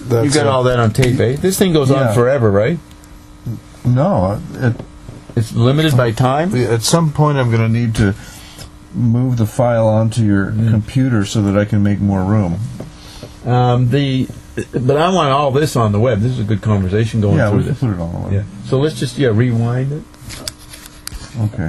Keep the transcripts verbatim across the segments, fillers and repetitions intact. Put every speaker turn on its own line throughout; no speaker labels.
that's
you got
a,
all that on tape, eh? This thing goes
yeah.
on forever, right?
No, it,
it's limited by time.
At some point, I'm going to need to move the file onto your mm. computer so that I can make more room.
Um, the but I want all this on the web. This is a good conversation going
yeah,
through
we
this.
Can put it on the web.
Yeah. So let's just yeah rewind it.
Okay.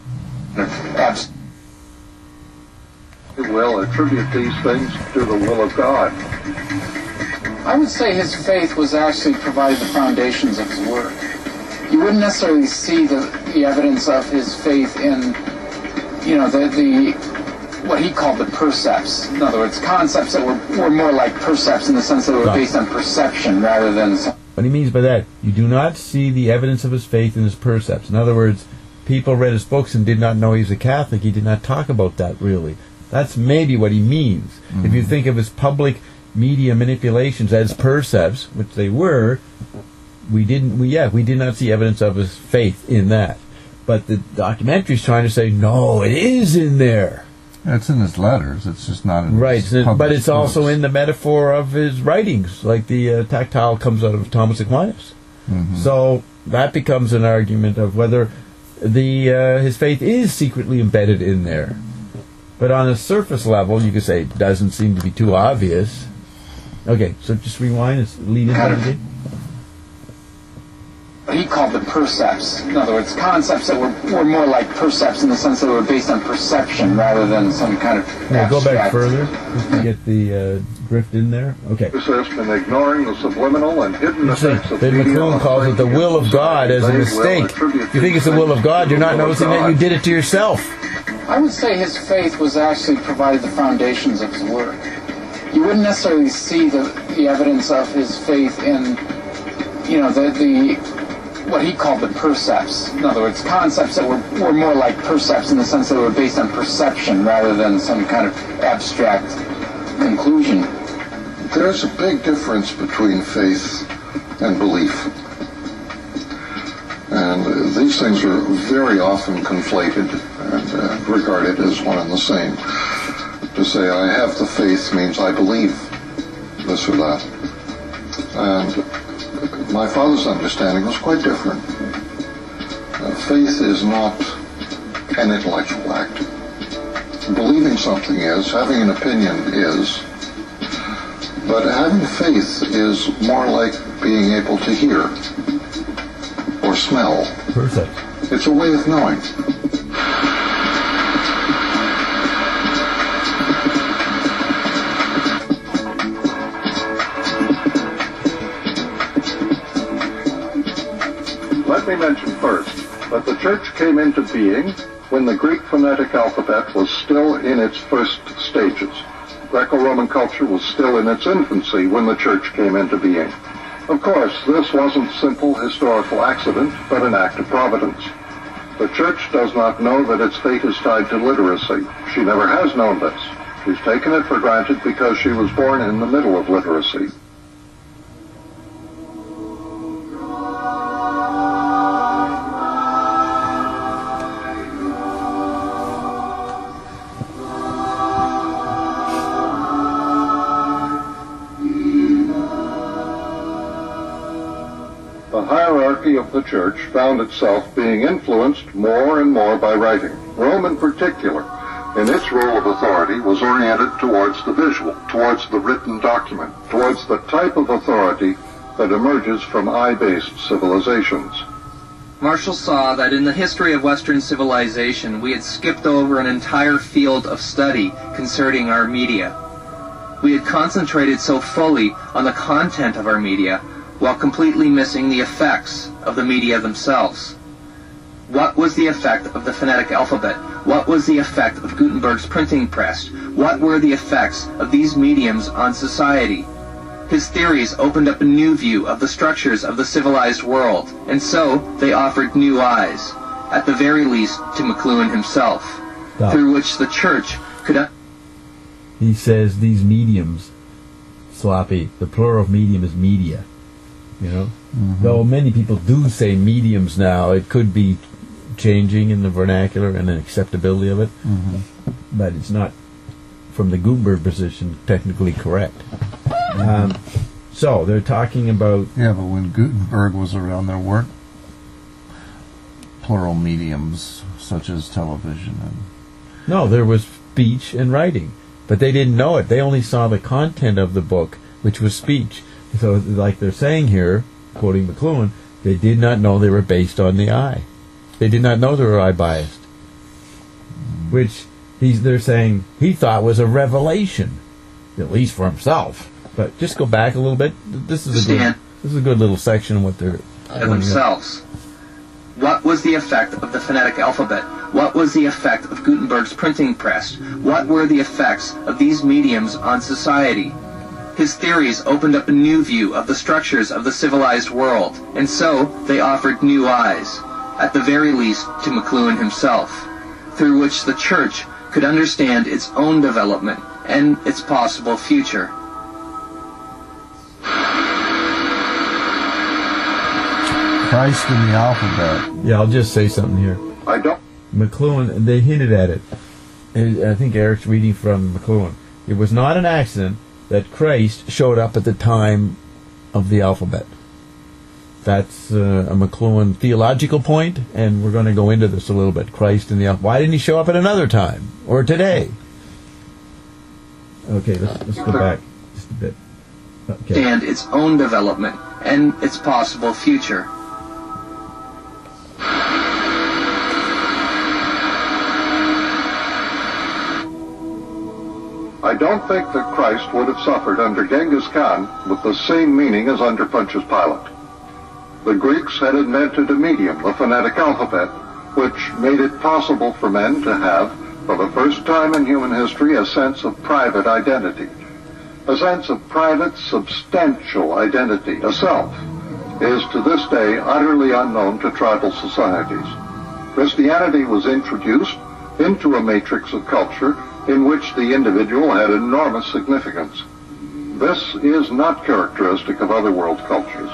You will attribute these things to the will of God.
I would say his faith was actually provided the foundations of his work. You wouldn't necessarily see the, the evidence of his faith in, you know, the, the what he called the percepts. In other words, concepts that were, were more like percepts in the sense that they were
Stop.
based on perception rather than... Some
what he means by that, you do not see the evidence of his faith in his percepts. In other words, people read his books and did not know he was a Catholic. He did not talk about that, really. That's maybe what he means. Mm-hmm. If you think of his public media manipulations as percepts, which they were, we didn't. We yeah, we did not see evidence of his faith in that. But the documentary's trying to say, no, it is in there.
Yeah, it's in his letters. It's just not in
right.
his
But it's
books.
also in the metaphor of his writings, like the uh, tactile comes out of Thomas Aquinas.
Mm-hmm.
So that becomes an argument of whether the uh, his faith is secretly embedded in there. But on a surface level, you could say it doesn't seem to be too obvious. Okay, so just rewind and lead into it again.
What he called the percepts. In other words, concepts that were, were more like percepts in the sense that they were based on perception rather than some kind of
yeah,
abstract.
Go back further just to get the uh, drift in there. Okay.
Persist in ignoring the subliminal and hidden effects of
Ben McClune calls it the will of God as a mistake. You think it's the will of God, you're not noticing that you did it to yourself.
I would say his faith was actually provided the foundations of his work. You wouldn't necessarily see the, the evidence of his faith in, you know, the, the what he called the percepts. In other words, concepts that were, were more like percepts in the sense that they were based on perception rather than some kind of abstract conclusion.
There's a big difference between faith and belief. And these things are very often conflated and uh, regarded as one and the same. To say I have the faith means I believe this or that. And my father's understanding was quite different. Uh, faith is not an intellectual act. Believing something is, having an opinion is, but having faith is more like being able to hear or smell.
Perfect.
It's a way of knowing. Let me mention first that the Church came into being when the Greek phonetic alphabet was still in its first stages. Greco-Roman culture was still in its infancy when the Church came into being. Of course, this wasn't simple historical accident, but an act of providence. The Church does not know that its fate is tied to literacy. She never has known this. She's taken it for granted because she was born in the middle of literacy. The hierarchy of the Church found itself being influenced more and more by writing. Rome in particular, in its role of authority, was oriented towards the visual, towards the written document, towards the type of authority that emerges from eye-based civilizations.
Marshall saw that in the history of Western civilization, we had skipped over an entire field of study concerning our media. We had concentrated so fully on the content of our media, while completely missing the effects of the media themselves. What was the effect of the phonetic alphabet? What was the effect of Gutenberg's printing press? What were the effects of these mediums on society? His theories opened up a new view of the structures of the civilized world, and so they offered new eyes, at the very least to McLuhan himself, Stop. through which the Church could...
He says these mediums, sloppy, the plural of medium is media. You know, mm-hmm. Though many people do say mediums now, it could be changing in the vernacular and the acceptability of it, mm-hmm. but it's not, from the Gutenberg position, technically correct. Mm-hmm. Um, So they're talking about
Yeah, but when Gutenberg was around, there weren't plural mediums such as television and
no, there was speech and writing, but they didn't know it. They only saw the content of the book, which was speech. So, like they're saying here, quoting McLuhan, they did not know they were based on the eye. They did not know they were eye biased, which he's they're saying he thought was a revelation, at least for himself. But just go back a little bit. This is a good, this is a good little section of what they're
of themselves. What was the effect of the phonetic alphabet? What was the effect of Gutenberg's printing press? What were the effects of these mediums on society? His theories opened up a new view of the structures of the civilized world, and so they offered new eyes, at the very least to McLuhan himself, through which the Church could understand its own development and its possible future.
Christ in the alphabet.
Yeah, I'll just say something here.
I don't.
McLuhan, they hinted at it. And I think Eric's reading from McLuhan. It was not an accident that Christ showed up at the time of the alphabet. That's uh, a McLuhan theological point, and we're going to go into this a little bit. Christ in the alphabet. Why didn't he show up at another time or today? Okay, let's, let's go back just a bit. Okay.
And its own development and its possible future.
I don't think that Christ would have suffered under Genghis Khan with the same meaning as under Pontius Pilate. The Greeks had invented a medium, the phonetic alphabet, which made it possible for men to have, for the first time in human history, a sense of private identity. A sense of private, substantial identity, a self, is to this day utterly unknown to tribal societies. Christianity was introduced into a matrix of culture in which the individual had enormous significance. This is not characteristic of other world cultures.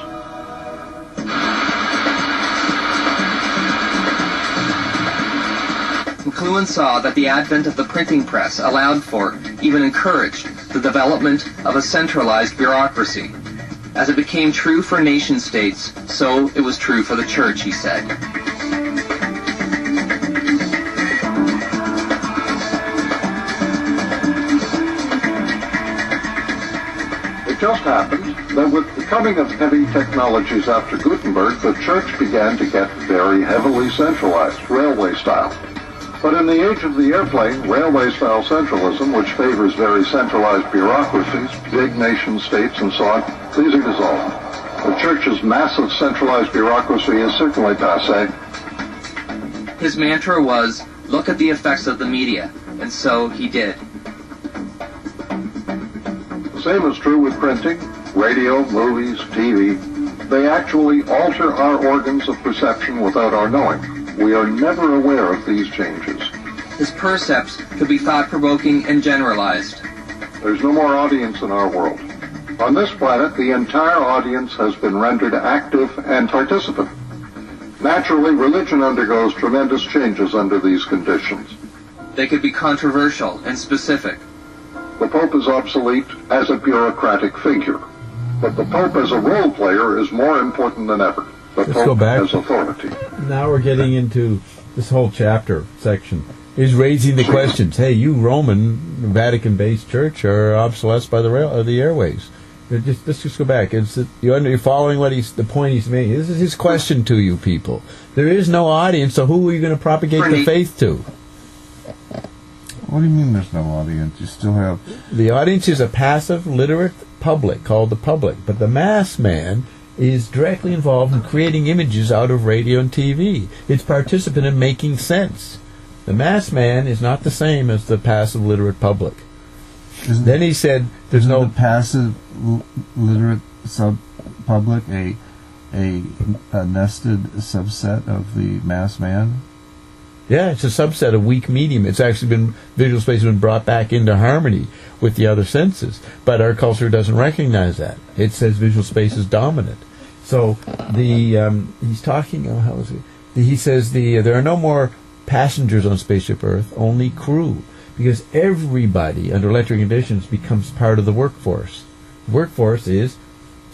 McLuhan saw that the advent of the printing press allowed for, even encouraged, the development of a centralized bureaucracy. As it became true for nation-states, so it was true for the Church, he said.
It just happened that with the coming of heavy technologies after Gutenberg, the Church began to get very heavily centralized, railway-style. But in the age of the airplane, railway-style centralism, which favors very centralized bureaucracies, big nation-states, and so on, these are dissolved. The Church's massive centralized bureaucracy is certainly passé.
His mantra was, look at the effects of the media, and so he did.
The same is true with printing, radio, movies, T V. They actually alter our organs of perception without our knowing. We are never aware of these changes.
His percepts could be thought-provoking and generalized.
There's no more audience in our world. On this planet, the entire audience has been rendered active and participant. Naturally, religion undergoes tremendous changes under these conditions.
They could be controversial and specific.
The Pope is obsolete as a bureaucratic figure, but the Pope as a role player is more important than ever. The
Let's
Pope
go back.
has authority.
Now we're getting into this whole chapter section. Is raising the questions. Hey, you Roman Vatican-based church are obsolesced by the rail, or the airways. Just, let's just go back. It's, you're, you're following what he's the point he's making. This is his question to you people. There is no audience, so who are you going to propagate the faith to?
What do you mean there's no audience? You still have...
The audience is a passive, literate public called the public, but the mass man is directly involved in creating images out of radio and T V. It's participant in making sense. The mass man is not the same as the passive, literate public.
Isn't
Then he said, "There's
isn't
no
the passive l- literate sub public a, a a nested subset of the mass man."
Yeah, it's a subset of weak medium. It's actually been, visual space has been brought back into harmony with the other senses. But our culture doesn't recognize that. It says visual space is dominant. So the um, he's talking, oh, how is it? He says the uh, there are no more passengers on Spaceship Earth, only crew. Because everybody, under electric conditions, becomes part of the workforce. The workforce is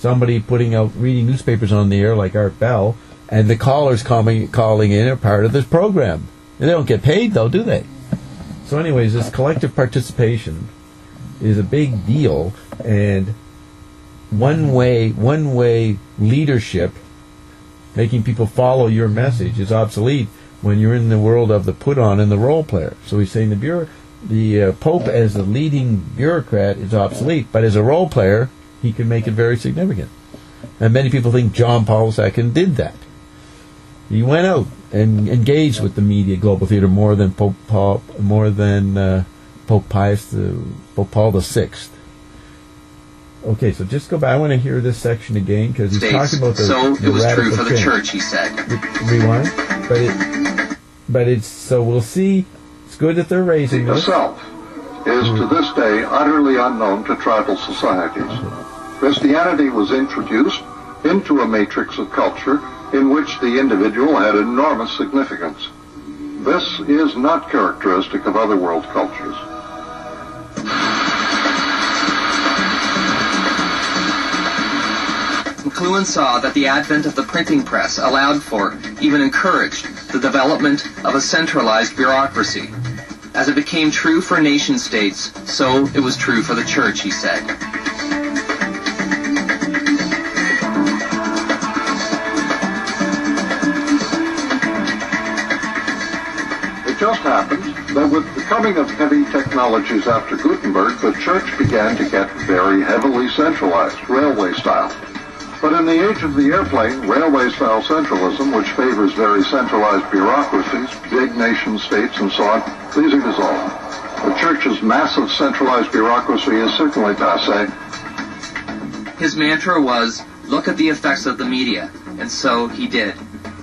somebody putting out, reading newspapers on the air like Art Bell, and the callers calling, calling in are part of this program. And they don't get paid, though, do they? So anyways, this collective participation is a big deal, and one way, one way leadership, making people follow your message, is obsolete when you're in the world of the put-on and the role player. So he's saying the bureau, the uh, Pope as the leading bureaucrat is obsolete, but as a role player, he can make it very significant. And many people think John Paul the Second did that. He went out and engaged with the media, global theater, more than Pope Paul, more than uh, Pope Pius, the Pope Paul the Sixth. Okay, so just go back. I want to hear this section again because he's
States,
talking about the
so
the
it was true
radical
for the
change.
church, he said.
Rewind, but it, but it's so we'll see. It's good that they're raising
The
this.
self is to this day utterly unknown to tribal societies. Christianity was introduced into a matrix of culture in which the individual had enormous significance. This is not characteristic of other world cultures.
McLuhan saw that the advent of the printing press allowed for, even encouraged, the development of a centralized bureaucracy. As it became true for nation-states, so it was true for the church, he said.
It just happened that with the coming of heavy technologies after Gutenberg, the church began to get very heavily centralized, railway style. But in the age of the airplane, railway-style centralism, which favors very centralized bureaucracies, big nation-states, and so on, these are dissolved. The church's massive centralized bureaucracy is certainly passé.
His mantra was, look at the effects of the media, and so he did.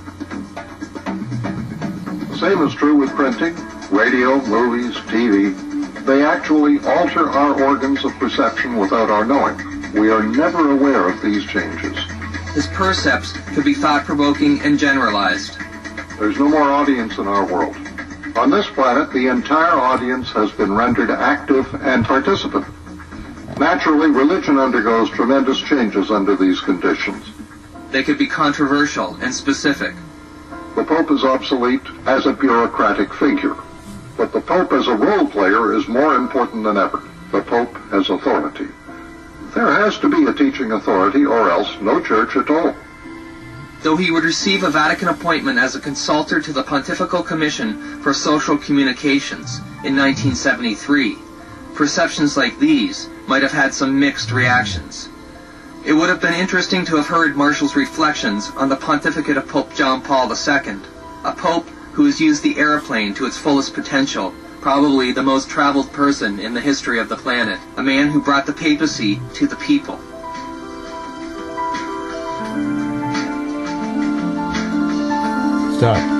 The same is true with printing, radio, movies, T V. They actually alter our organs of perception without our knowing. We are never aware of these changes.
His percepts could be thought-provoking and generalized.
There's no more audience in our world. On this planet, the entire audience has been rendered active and participant. Naturally, religion undergoes tremendous changes under these conditions.
They could be controversial and specific.
The Pope is obsolete as a bureaucratic figure, but the Pope as a role player is more important than ever. The Pope has authority. There has to be a teaching authority, or else no church at all.
Though he would receive a Vatican appointment as a consultor to the Pontifical Commission for Social Communications in nineteen seventy-three, perceptions like these might have had some mixed reactions. It would have been interesting to have heard Marshall's reflections on the pontificate of Pope John Paul the Second, a pope who has used the airplane to its fullest potential, probably the most traveled person in the history of the planet, a man who brought the papacy to the people.
Stop.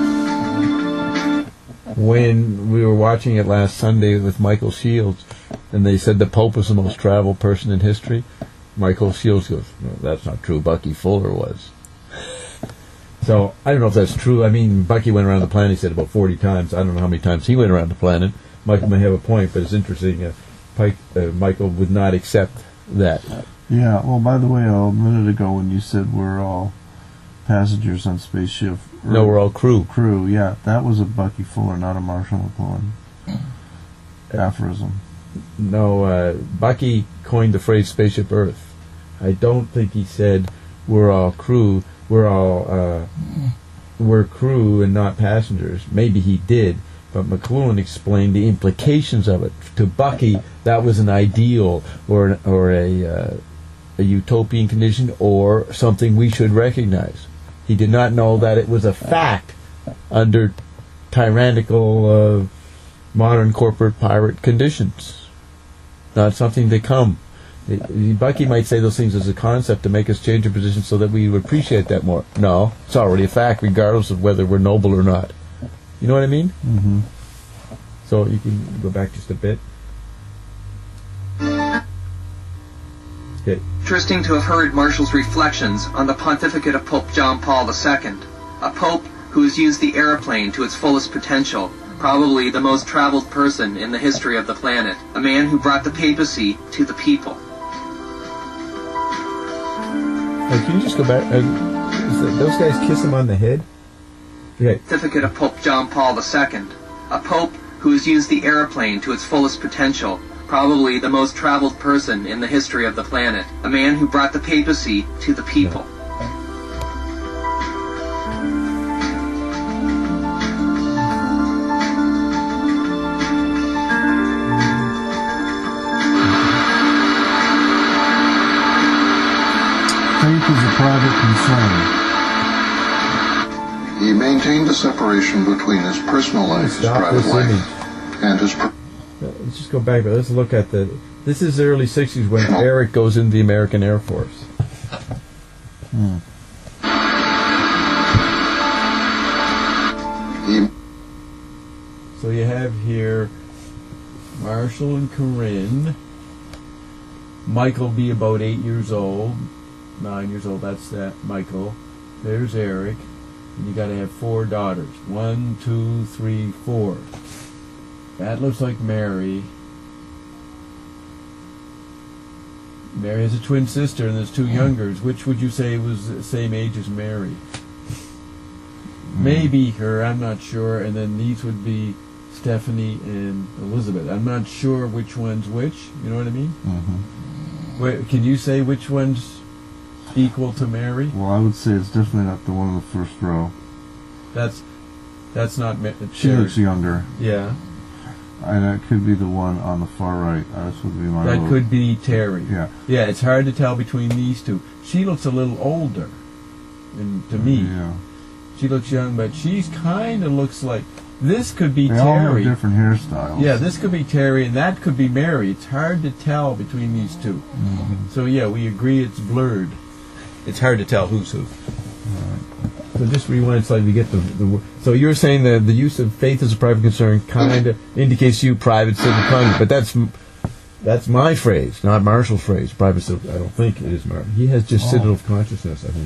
When we were watching it last Sunday with Michael Shields, and they said the Pope was the most traveled person in history, Michael Shields goes, no, that's not true. Bucky Fuller was. So, I don't know if that's true. I mean, Bucky went around the planet, he said, about forty times. I don't know how many times he went around the planet. Michael may have a point, but it's interesting. Uh, Pike, uh, Michael would not accept that.
Yeah, well, by the way, a minute ago when you said we're all passengers on spaceship...
No, we're all crew.
Crew, yeah. That was a Bucky Fuller, not a Marshall McLuhan aphorism.
No, uh, Bucky coined the phrase Spaceship Earth. I don't think he said we're all crew. We're all uh, we're crew and not passengers. Maybe he did, but McLuhan explained the implications of it. To Bucky, that was an ideal or an, or a uh, a utopian condition or something we should recognize. He did not know that it was a fact under tyrannical uh, modern corporate pirate conditions. Not something to come. It, Bucky might say those things as a concept to make us change our position so that we would appreciate that more. No, it's already a fact regardless of whether we're noble or not. You know what I mean?
Mm-hmm.
So you can go back just a bit. Okay.
Interesting to have heard Marshall's reflections on the pontificate of Pope John Paul the Second, a pope who has used the airplane to its fullest potential, probably the most traveled person in the history of the planet, a man who brought the papacy to the people.
Hey, can you just go back? Uh, is that, those guys kiss him on the head? Okay.
Certificate of Pope John Paul the Second, a pope who has used the airplane to its fullest potential, probably the most traveled person in the history of the planet, a man who brought the papacy to the people.
Faith is a private concern.
He maintained a separation between his personal life, his
Stop
private
this
life,
image.
and his... Per-
Let's just go back, but let's look at the... This is the early sixties when Eric goes into the American Air Force.
Hmm.
he,
So you have here Marshall and Corinne. Michael be about eight years old. Nine years old, that's that. Michael. There's Eric. And you got to have four daughters. One, two, three, four. That looks like Mary. Mary has a twin sister, and there's two youngers. Which would you say was the same age as Mary? Maybe her, I'm not sure. And then these would be Stephanie and Elizabeth. I'm not sure which one's which. You know what I mean?
Mm-hmm.
Wait, can you say which one's equal to Mary?
Well, I would say it's definitely not the one in the first row.
That's that's not Ma-
She
Terry.
looks younger.
Yeah,
And that could be the one on the far right. Uh, This would be my
that
vote.
could be Terry.
Yeah.
Yeah, it's hard to tell between these two. She looks a little older, and to me,
Yeah.
she looks young, but she's kind of looks like this could be
They all have
Terry.
different hairstyles.
Yeah, this could be Terry, and that could be Mary. It's hard to tell between these two.
Mm-hmm.
So yeah, we agree it's blurred. It's hard to tell who's who. So just rewind slightly to get the, the wo- so you're saying that the use of faith as a private concern kind of indicates you private civil conduct, but that's m- that's my phrase, not Marshall's phrase. Private civil. I don't think it is Marshall. He has just citadel of consciousness, I think.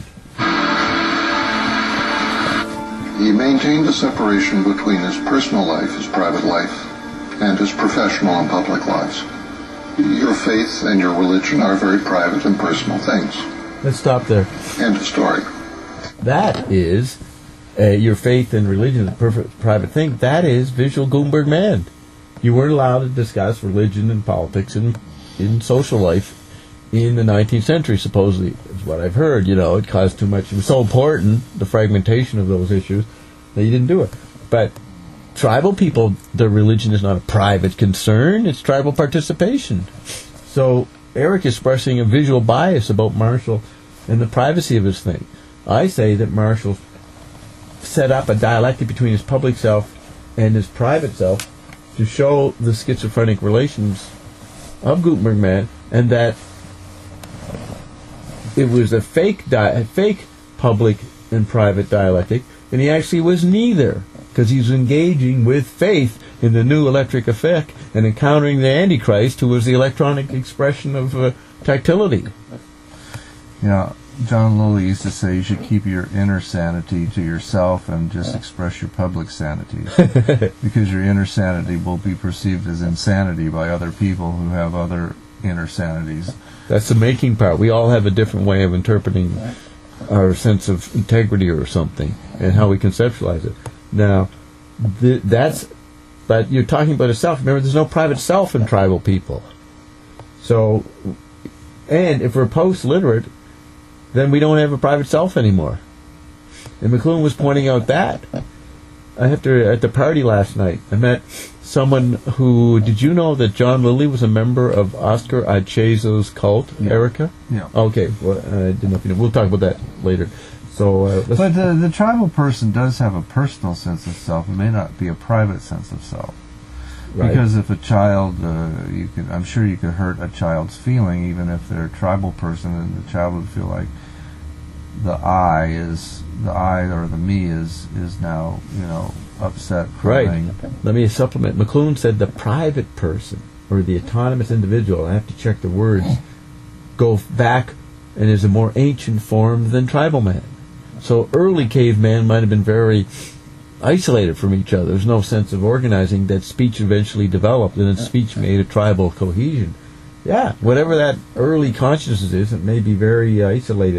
he maintained a separation between his personal life, his private life, and his professional and public lives. Your faith and your religion are very private and personal things.
Let's stop there.
End of story.
That is uh, your faith and religion is a perfect private thing. That is visual Gutenberg man. You weren't allowed to discuss religion and politics and in social life in the nineteenth century, supposedly, is what I've heard. You know, it caused too much. It was so important, the fragmentation of those issues, that you didn't do it. But tribal people, their religion is not a private concern. It's tribal participation. So Eric is expressing a visual bias about Marshall and the privacy of his thing. I say that Marshall set up a dialectic between his public self and his private self to show the schizophrenic relations of Gutenberg man, and that it was a fake di- a fake public and private dialectic, and he actually was neither, because he's engaging with faith in the new electric effect and encountering the Antichrist, who was the electronic expression of uh, tactility.
You know, John Lilly used to say you should keep your inner sanity to yourself and just express your public sanity. Because your inner sanity will be perceived as insanity by other people who have other inner sanities.
That's the making part. We all have a different way of interpreting our sense of integrity or something, and how we conceptualize it. Now, th- that's, but you're talking about a self. Remember, there's no private self in tribal people. So, and if we're post-literate, then we don't have a private self anymore. And McLuhan was pointing out that. I have to, at the party last night, I met someone who, did you know that John Lilly was a member of Oscar Achezo's cult,
Yeah.
Erica?
Yeah.
Okay, well, I didn't know if you know. We'll talk about that later. So, uh, let's,
But the, the tribal person does have a personal sense of self. It may not be a private sense of self.
right.
Because if a child, uh, you could, I'm sure you could hurt a child's feeling, even if they're a tribal person, and the child would feel like the I is the I or the me is is now, you know, upset.
Right.
crying.
Let me supplement. McLuhan said the private person, or the autonomous individual, I have to check the words, go back and is a more ancient form than tribal man. So early caveman might have been very isolated from each other. There's no sense of organizing. That speech eventually developed, and that speech made a tribal cohesion. Yeah, whatever that early consciousness is, it may be very uh, isolated. And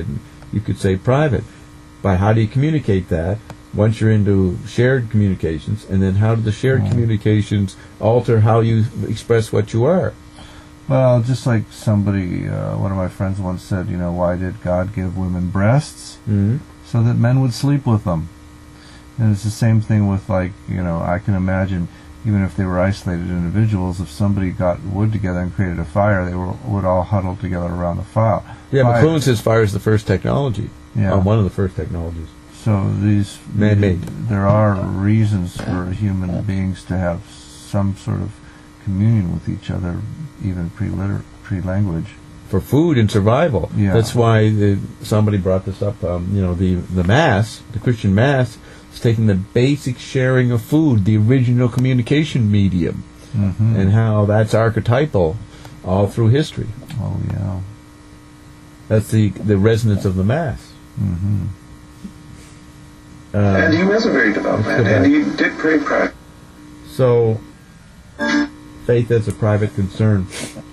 you could say private. But how do you communicate that once you're into shared communications? And then how do the shared
Mm.
communications alter how you express what you are?
Well, just like somebody, uh, one of my friends once said, you know, why did God give women breasts?
Mm-hmm.
So that men would sleep with them. And it's the same thing with, like, you know, I can imagine, even if they were isolated individuals, if somebody got wood together and created a fire, they were, would all huddle together around the fire.
Yeah,
fire.
McLuhan says fire is the first technology.
Yeah.
Uh, one of the first technologies.
So these
Man-made.
there are reasons for human beings to have some sort of communion with each other, even pre-liter- pre-language.
For food and survival.
Yeah.
That's why the, somebody brought this up. Um, you know, the the Mass, the Christian Mass, is taking the basic sharing of food, the original communication medium,
Mm-hmm.
and how that's archetypal all through history.
Oh yeah.
That's the the resonance of the Mass.
Mm-hmm.
Uh,
And he was a very devout
Let's go
man, and
back.
he did pray private.
so, faith as a private concern.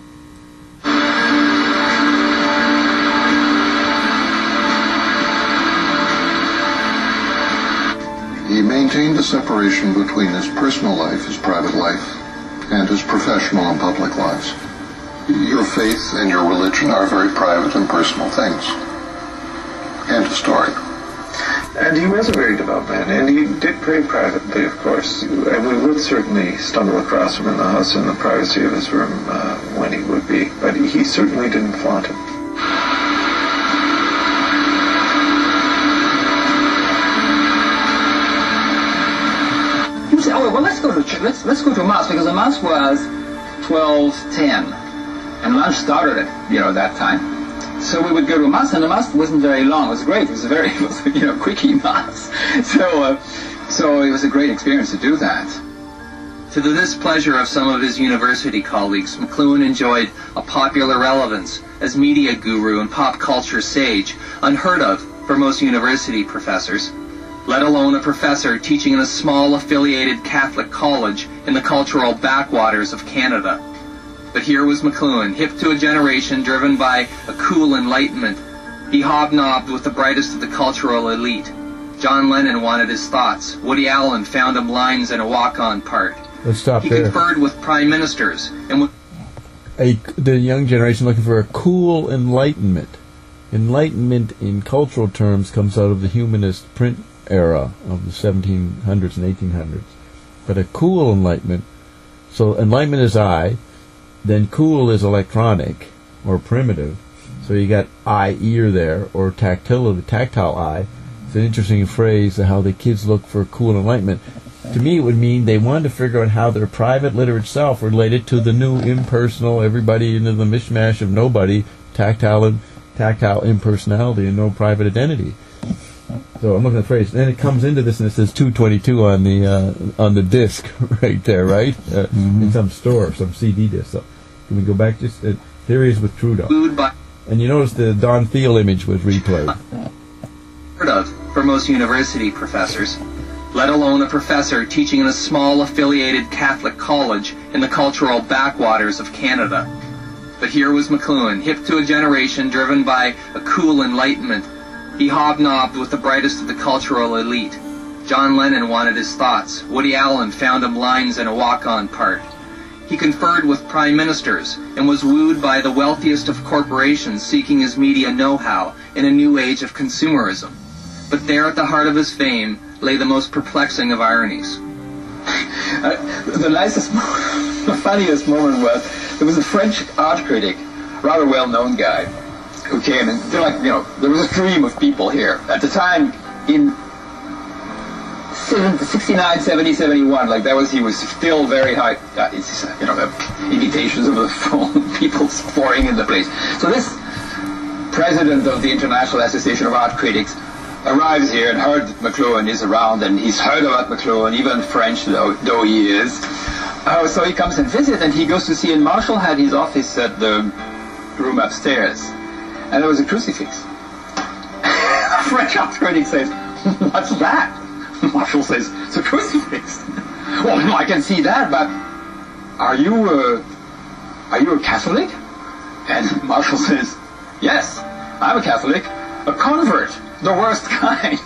He maintained a separation between his personal life, his private life, and his professional and public lives. Your faith and your religion are very private and personal things. End of story. And he was a very devout man, and he did pray privately, of course. And we would certainly stumble across him in the house in the privacy of his room uh, when he would be, but he certainly didn't flaunt it.
You say, oh well, let's go to ch- let's let's go to mass, because the mass was twelve ten, and lunch started at you know that time. So we would go to mass, and the mass wasn't very long. It was great. It was a very it was, you know quickie mass. So uh, so it was a great experience to do that.
To the displeasure of some of his university colleagues, McLuhan enjoyed a popular relevance as media guru and pop culture sage, unheard of for most university professors, let alone a professor teaching in a small affiliated Catholic college in the cultural backwaters of Canada. But here was McLuhan, hip to a generation driven by a cool enlightenment. He hobnobbed with the brightest of the cultural elite. John Lennon wanted his thoughts. Woody Allen found him lines in a walk-on part.
Let's stop
He
there.
conferred with prime ministers and with
A, the young generation looking for a cool enlightenment. Enlightenment in cultural terms comes out of the humanist print era of the seventeen hundreds and eighteen hundreds. But a cool enlightenment, so enlightenment is I, then cool is electronic or primitive. So you got eye ear there, or tactile, tactile eye. It's an interesting phrase, how the kids look for cool enlightenment. To me, it would mean they wanted to figure out how their private literate self related to the new impersonal, everybody into the mishmash of nobody, tactile and tactile impersonality and no private identity. So I'm looking at the phrase. Then it comes into this, and it says two twenty-two on the uh, on the disc right there, right? Uh,
Mm-hmm.
In some store, some C D disc. So can we go back? Just uh, here he is with Trudeau,
wooed by
and you notice the Don Thiel image was replayed.
heard of for most university professors, let alone a professor teaching in a small affiliated Catholic college in the cultural backwaters of Canada. But here was McLuhan, hip to a generation driven by a cool enlightenment. He hobnobbed with the brightest of the cultural elite. John Lennon wanted his thoughts. Woody Allen found him lines in a walk-on part. He conferred with prime ministers and was wooed by the wealthiest of corporations seeking his media know-how in a new age of consumerism. But there at the heart of his fame lay the most perplexing of ironies.
Uh, the nicest, mo- the funniest moment was there was a French art critic, rather well-known guy, who came and they're like, you know, there was a stream of people here at the time in sixty-nine, seventy, seventy-one. Like that was, he was still very high. Uh, it's, you know, the invitations of the phone, people pouring in the place. So this president of the International Association of Art Critics arrives here and heard that McLuhan is around, and he's heard about McLuhan, even French though, though he is. Uh, so he comes and visits, and he goes to see, and Marshall had his office at the room upstairs, and there was a crucifix. The French art critic says, "What's that?" Marshall says, "It's a crucifix." "Well, no, I can see that, but are you uh, are you a Catholic?" And Marshall says, "Yes, I'm a Catholic. a convert, the worst kind.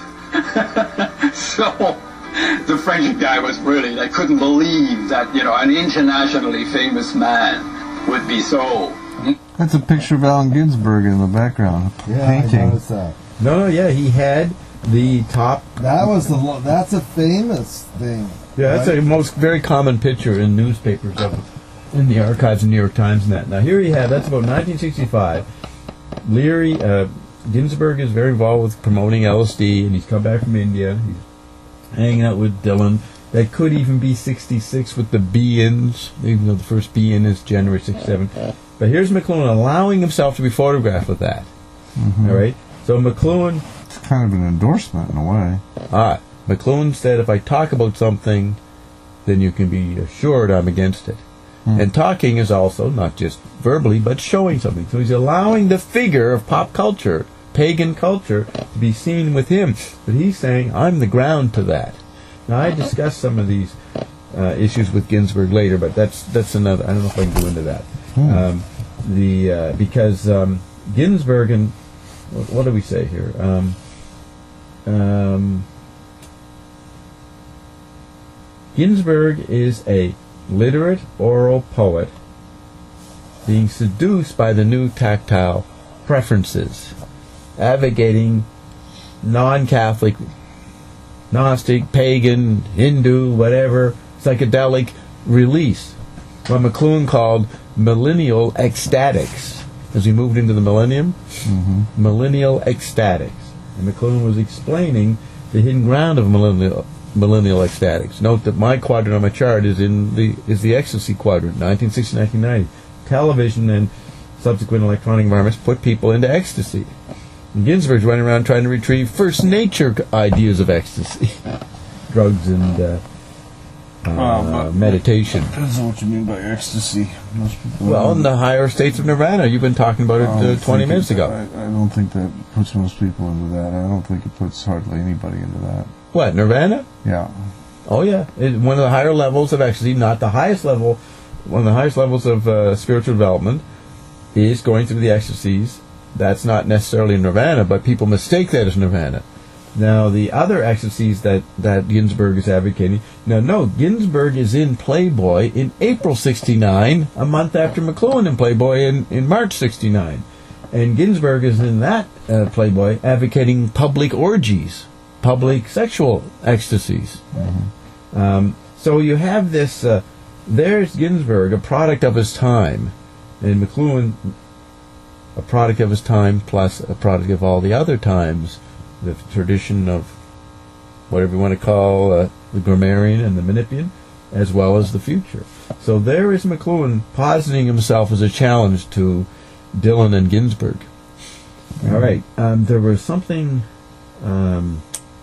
So the French guy was brilliant. I couldn't believe that, you know, an internationally famous man would be so.
That's a picture of Allen Ginsberg in the background,
Yeah,
painting.
I noticed that.
No, no, yeah, he had the top.
That was the. Lo- that's a famous thing.
Yeah, that's
right?
a most very common picture in newspapers of in the archives of New York Times and that. Now here you have, that's about nineteen sixty-five. Leary, uh, Ginsberg is very involved with promoting L S D, and he's come back from India. He's hanging out with Dylan. That could even be sixty-six with the Be-ins, even though the first Be-in is January sixty-seven. But here's McLuhan allowing himself to be photographed with that.
Mm-hmm.
All right? So McLuhan,
It's kind of an endorsement in a way.
ah, McLuhan said, if I talk about something, then you can be assured I'm against it.
Hmm.
And talking is also not just verbally, but showing something. So he's allowing the figure of pop culture, pagan culture, to be seen with him. But he's saying, I'm the ground to that. Now, I discussed some of these uh, issues with Ginsberg later, but that's that's another. I don't know if I can go into that.
Hmm.
Um, the uh, because um, Ginsberg and what, what do we say here? Um, um, Ginsberg is a literate oral poet being seduced by the new tactile preferences, advocating non-Catholic, Gnostic, pagan, Hindu, whatever, psychedelic release. What McLuhan called millennial ecstatics. As we moved into the millennium,
Mm-hmm.
millennial ecstatics. And McLuhan was explaining the hidden ground of millennial millennial ecstatics. Note that my quadrant on my chart is in the is the ecstasy quadrant, nineteen sixty to nineteen ninety. Television and subsequent electronic environments put people into ecstasy. And Ginsberg's running around trying to retrieve first nature ideas of ecstasy, drugs and uh, uh,
Well, but-
meditation.
Depends on what you mean by ecstasy. Most people
Well, in the higher states of nirvana, you've been talking about it
I
uh,
don't
twenty
think
minutes
it-
ago.
I, I don't think that puts most people into that. I don't think it puts hardly anybody into that.
What, nirvana?
Yeah.
Oh yeah, it, one of the higher levels of ecstasy, not the highest level, one of the highest levels of uh, spiritual development is going through the ecstasies. That's not necessarily nirvana, but people mistake that as nirvana. Now the other ecstasies that, that Ginsberg is advocating, now no, Ginsberg is in Playboy in April sixty-nine, a month after McLuhan in Playboy in, in March sixty-nine. And Ginsberg is in that uh, Playboy advocating public orgies, public sexual ecstasies.
Mm-hmm.
Um, so you have this, uh, there's Ginsberg, a product of his time, and McLuhan, a product of his time plus a product of all the other times, the tradition of whatever you want to call uh, the grammarian and the Menippean, as well as the future. So there is McLuhan positing himself as a challenge to Dylan and Ginsberg.
Mm-hmm.
All right, um, there was something. Um,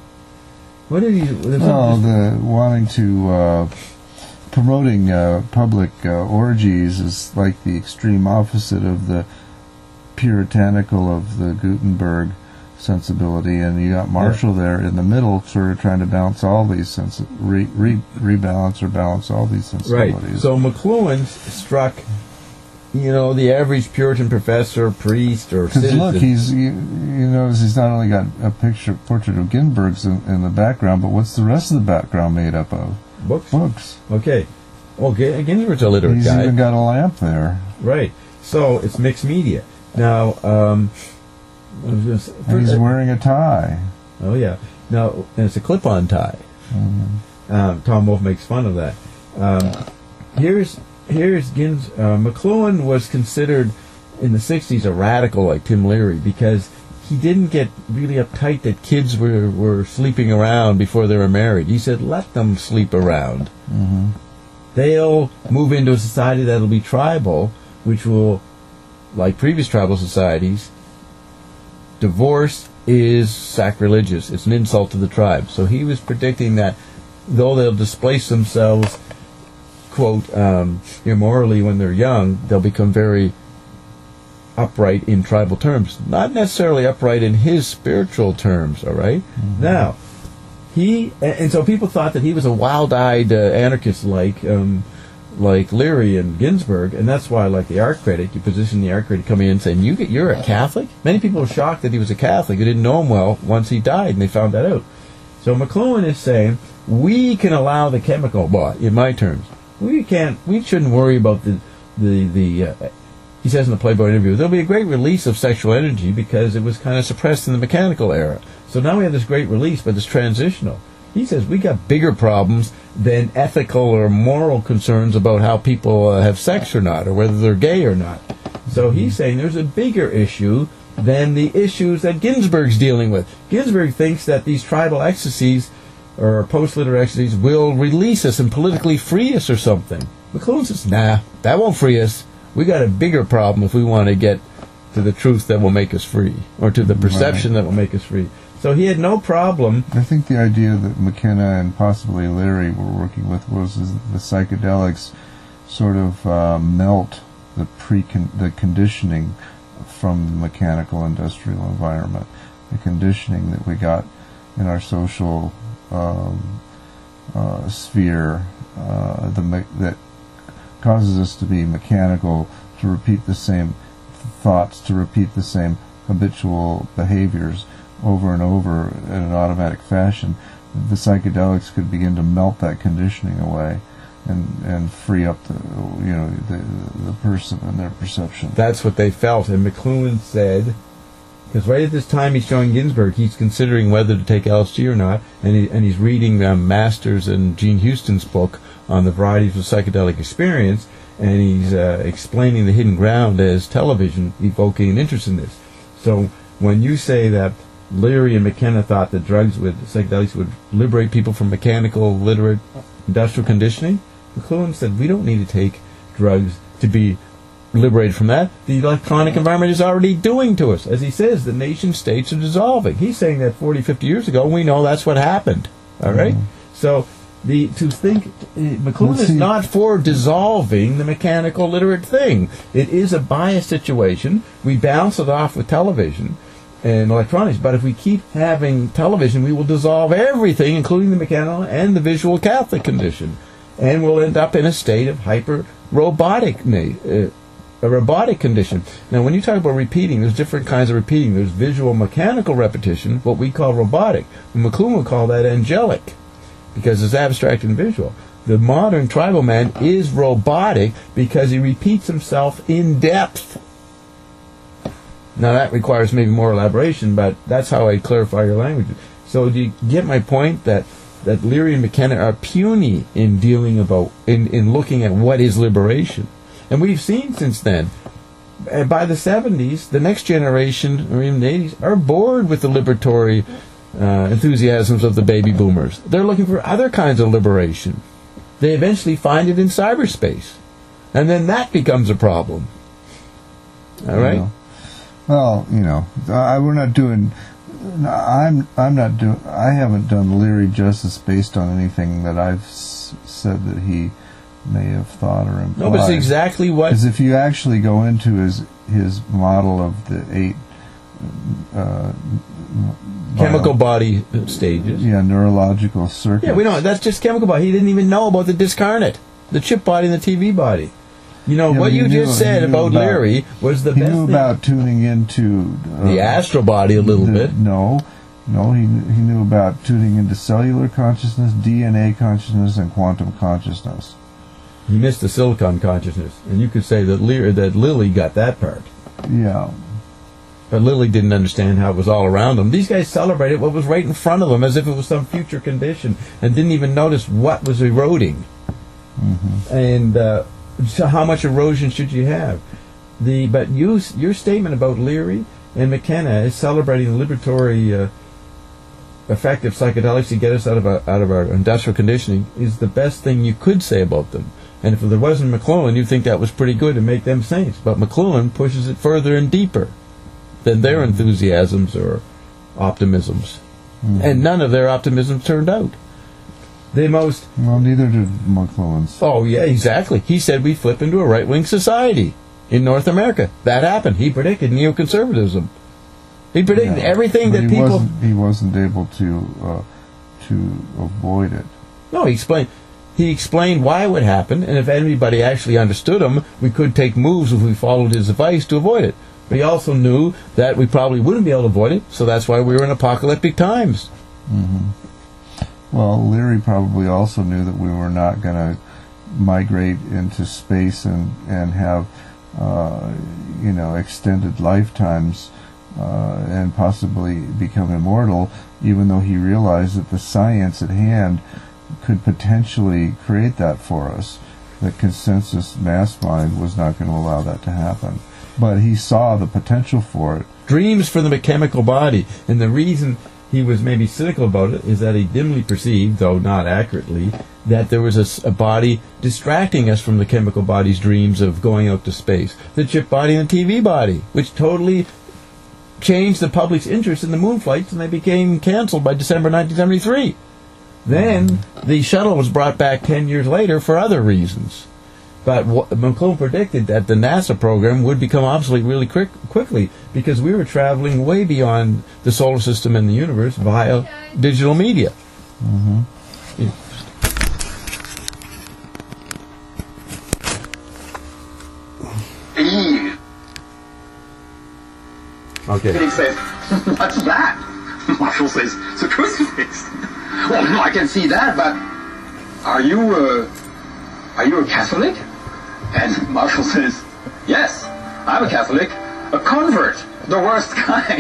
what did he? there's
Well,
some-
the wanting to uh, promoting uh, public uh, orgies is like the extreme opposite of the puritanical of the Gutenberg sensibility, and you got Marshall there in the middle, sort of trying to balance all these sensi- re- re- rebalance or balance all these sensibilities.
Right. So McLuhan struck, you know, the average Puritan professor, priest, or
Because
citizen.
look, he's you, you notice he's not only got a picture portrait of Ginsberg's in, in the background, but what's the rest of the background made up of?
Books.
Books.
Okay. Well, G- Ginsberg's a literate
He's
guy.
even got a lamp there.
Right. So it's mixed media. Now, um, I was gonna say-
And he's
uh,
wearing a tie.
oh yeah. Now, and it's a clip-on tie.
Mhm.
Um, Tom Wolfe makes fun of that. Um, here's here's Gins. Uh, McLuhan was considered in the sixties a radical like Tim Leary because he didn't get really uptight that kids were, were sleeping around before they were married. He said, let them sleep around.
Mm-hmm.
They'll move into a society that'll be tribal, which will, like previous tribal societies, divorce is sacrilegious. It's an insult to the tribe. So he was predicting that though they'll displace themselves, quote, um, immorally when they're young, they'll become very upright in tribal terms. Not necessarily upright in his spiritual terms, all right?
Mm-hmm.
Now, he, and, and so people thought that he was a wild-eyed uh, anarchist like, um, like Leary and Ginsburg, and that's why, like the art critic, you position the art critic coming in saying, you get, you're a Catholic? Many people were shocked that he was a Catholic. They didn't know him well once he died, and they found that out. So McLuhan is saying, we can allow the chemical, well, in my terms, we can't, we shouldn't worry about the, the, the uh, he says in the Playboy interview, there'll be a great release of sexual energy because it was kind of suppressed in the mechanical era. So now we have this great release, but it's transitional. He says we got bigger problems than ethical or moral concerns about how people uh, have sex or not, or whether they're gay or not. So he's saying there's a bigger issue than the issues that Ginsburg's dealing with. Ginsburg thinks that these tribal ecstasies or post-literary ecstasies will release us and politically free us or something. McLuhan says, nah, that won't free us. We got a bigger problem if we want to get to the truth that will make us free, or to the perception right. that will make us free. So he had no problem.
I think the idea that McKenna and possibly Leary were working with was is that the psychedelics sort of uh, melt the pre the conditioning from the mechanical industrial environment, the conditioning that we got in our social um, uh, sphere, uh, the me that causes us to be mechanical, to repeat the same thoughts, to repeat the same habitual behaviors over and over in an automatic fashion. The psychedelics could begin to melt that conditioning away and and free up the you know the the person and their perception.
That's what they felt, and McLuhan said, because right at this time he's showing Ginsburg, he's considering whether to take L S D or not, and he, and he's reading um, Masters and Gene Houston's book on the varieties of psychedelic experience, and he's uh, explaining the hidden ground as television, evoking an interest in this. So when you say that Leary and McKenna thought that drugs would, psychedelics would liberate people from mechanical, literate, industrial conditioning, McLuhan said we don't need to take drugs to be liberated from that. The electronic environment is already doing to us. As he says, the nation states are dissolving. He's saying that forty, fifty years ago, we know that's what happened. All right? Mm-hmm. So the to think, uh, McLuhan is not for dissolving the mechanical, literate thing. It is a biased situation. We bounce it off with television and electronics, but if we keep having television, we will dissolve everything, including the mechanical and the visual Catholic condition, and we'll end up in a state of hyper robotic, uh, a robotic condition. Now, when you talk about repeating, there's different kinds of repeating. There's visual mechanical repetition, what we call robotic. And McLuhan would call that angelic, because it's abstract and visual. The modern tribal man is robotic because he repeats himself in depth. Now that requires maybe more elaboration, but that's how I clarify your language. So do you get my point that that Leary and McKenna are puny in dealing about in in looking at what is liberation, and we've seen since then. And by the seventies, the next generation, or even the eighties, are bored with the liberatory uh, enthusiasms of the baby boomers. They're looking for other kinds of liberation. They eventually find it in cyberspace, and then that becomes a problem. All right.
Yeah. Well, you know, I, we're not doing. I'm. I'm not doing. I haven't done Leary justice based on anything that I've s said that he may have thought or implied.
No, but it's exactly what.
Because if you actually go into his his model of the eight uh,
chemical bio, body stages.
Yeah, neurological circuits.
Yeah, we know that's just chemical body. He didn't even know about the discarnate, the chip body, and the T V body. You know, yeah, what you
knew,
just said about, about Leary was the
he
best
He knew
thing.
about tuning into... Uh,
the astral body a little
the,
bit.
No. No, he, he knew about tuning into cellular consciousness, D N A consciousness, and quantum consciousness.
He missed the silicon consciousness. And you could say that, Leary, that Lilly got that part.
Yeah.
But Lilly didn't understand how it was all around them. These guys celebrated what was right in front of them as if it was some future condition and didn't even notice what was eroding.
Mm-hmm.
And... Uh, So how much erosion should you have? The but you, your statement about Leary and McKenna is celebrating the liberatory uh, effect of psychedelics to get us out of our, out of our industrial conditioning is the best thing you could say about them. And if there wasn't McLuhan, you'd think that was pretty good to make them saints. But McLuhan pushes it further and deeper than their enthusiasms or optimisms, mm. and none of their optimisms turned out. The most
well, neither did McLuhan's.
Oh yeah, exactly. He said we flip into a right-wing society in North America. That happened. He predicted neoconservatism. He predicted
yeah,
everything that
he
people.
Wasn't, he wasn't able to uh, to avoid it.
No, he explained. he explained why it would happen, and if anybody actually understood him, we could take moves if we followed his advice to avoid it. But he also knew that we probably wouldn't be able to avoid it, so that's why we were in apocalyptic times.
Mm-hmm. Well, Leary probably also knew that we were not going to migrate into space and, and have, uh, you know, extended lifetimes uh, and possibly become immortal, even though he realized that the science at hand could potentially create that for us. The consensus mass mind was not going to allow that to happen. But he saw the potential for it.
Dreams for the mechanical body. And the reason he was maybe cynical about it is that he dimly perceived, though not accurately, that there was a, a body distracting us from the chemical body's dreams of going out to space. The chip body and the T V body, which totally changed the public's interest in the moon flights, and they became canceled by December nineteen seventy-three. Then the shuttle was brought back ten years later for other reasons. But McClune predicted that the NASA program would become obsolete really quick, quickly because we were traveling way beyond the solar system and the universe via digital media.
Mm-hmm.
Yeah.
Eve.
Okay.
And he says, what's that? Marshall says, it's a crucifix. Well, no, I can see that, but are you, uh, are you a Catholic? And Marshall says, yes, I'm a Catholic, a convert, the worst kind.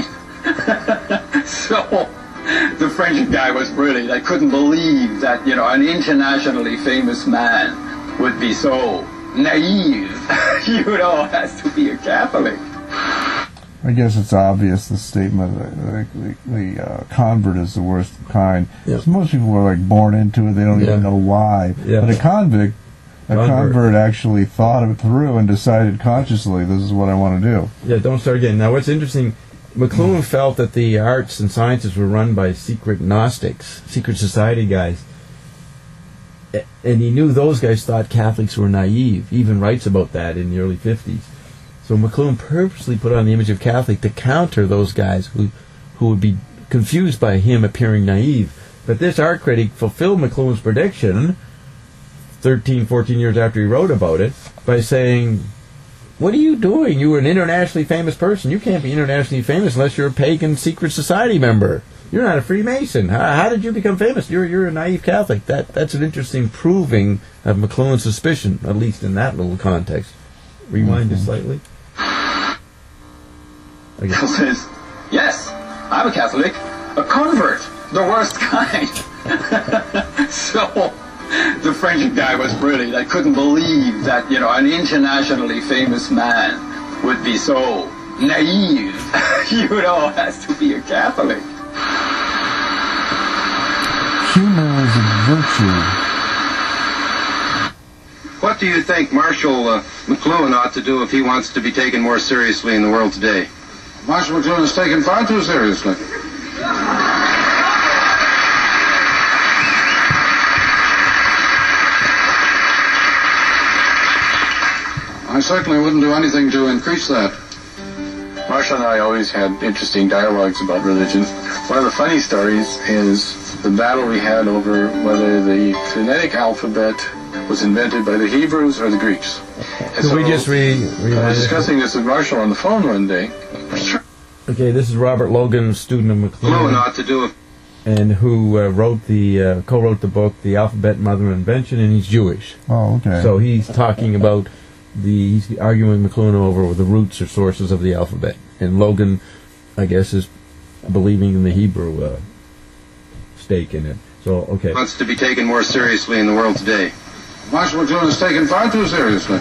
So the French guy was brilliant. I couldn't believe that, you know, an internationally famous man would be so naive, you know, as to be a Catholic.
I guess it's obvious the statement that the, the uh, convert is the worst kind.
Yep.
So most people are like born into it; they don't
Yeah.
even know why.
Yeah.
But a convict, a
Convert.
convert actually thought it through and decided consciously, "This is what I want to do."
Yeah, don't start again. Now, what's interesting, McLuhan felt that the arts and sciences were run by secret Gnostics, secret society guys. A- And he knew those guys thought Catholics were naive. He even writes about that in the early fifties. So McLuhan purposely put on the image of Catholic to counter those guys who who would be confused by him appearing naive. But this art critic fulfilled McLuhan's prediction thirteen, fourteen years after he wrote about it by saying, what are you doing? You were an internationally famous person. You can't be internationally famous unless you're a pagan secret society member. You're not a Freemason. How, how did you become famous? You're you're a naive Catholic. That That's an interesting proving of McLuhan's suspicion, at least in that little context. Rewind
Mm-hmm.
it slightly.
Marshall says, yes, I'm a Catholic, a convert, the worst kind. So the French guy was brilliant. I couldn't believe that, you know, an internationally famous man would be so naive, you know, as to be a Catholic.
Humor is a virtue.
What do you think Marshall uh, McLuhan ought to do if he wants to be taken more seriously in the world today?
Marshall McLuhan is taken far too seriously. I certainly wouldn't do anything to increase that.
Marshall and I always had interesting dialogues about religion. One of the funny stories is the battle we had over whether the phonetic alphabet was invented by the Hebrews or the Greeks. And
Could we just re-
I was
rewind it?
discussing this with Marshall on the phone one day.
Okay, this is Robert Logan, student of
McLuhan
McLuhan,
ought to do it.
and who uh, wrote the uh, co-wrote the book, The Alphabet Mother Invention, and he's Jewish.
Oh, okay.
So he's talking about the he's arguing with McLuhan over the roots or sources of the alphabet, and Logan, I guess, is believing in the Hebrew uh, stake in it. So okay,
Wants to be taken more seriously in the world today.
Marshall McLuhan is taken far too seriously.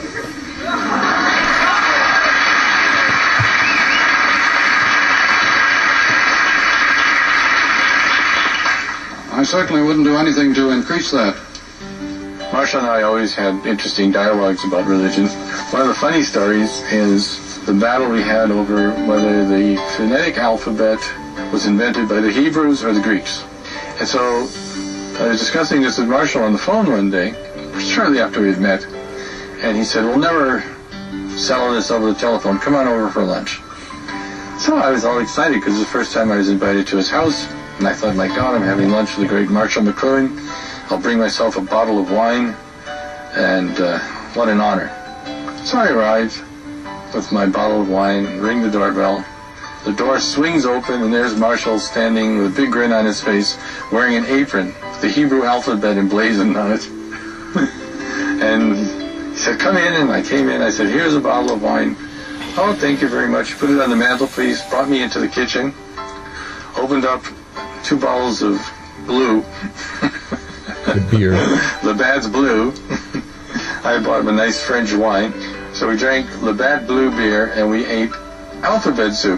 I certainly wouldn't do anything to increase that.
Marshall and I always had interesting dialogues about religion. One of the funny stories is the battle we had over whether the phonetic alphabet was invented by the Hebrews or the Greeks. And so I was discussing this with Marshall on the phone one day, shortly after we had met, and he said, we'll never settle this over the telephone. Come on over for lunch. So I was all excited because it was the first time I was invited to his house, and I thought, my God, I'm having lunch with the great Marshall McLuhan. I'll bring myself a bottle of wine, and uh, what an honor. So I arrive with my bottle of wine, ring the doorbell. The door swings open, and there's Marshall standing with a big grin on his face, wearing an apron with the Hebrew alphabet emblazoned on it. And he said, come in, and I came in. I said, here's a bottle of wine. Oh, thank you very much. Put it on the mantelpiece, brought me into the kitchen, opened up two bottles of blue.
The beer.
Labatt's Blue. I bought him a nice French wine. So we drank Labatt Blue beer, and we ate alphabet soup.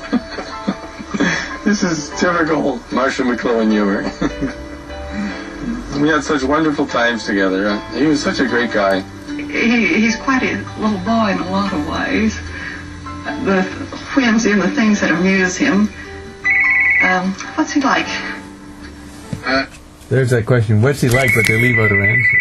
This is typical Marshall McLuhan humor. We had such wonderful times together. He was such a great guy.
He, he's quite a little boy in a lot of ways. The whimsy and the things that amuse him. Um, what's he like?
There's that question. What's he like? But they leave out her answer.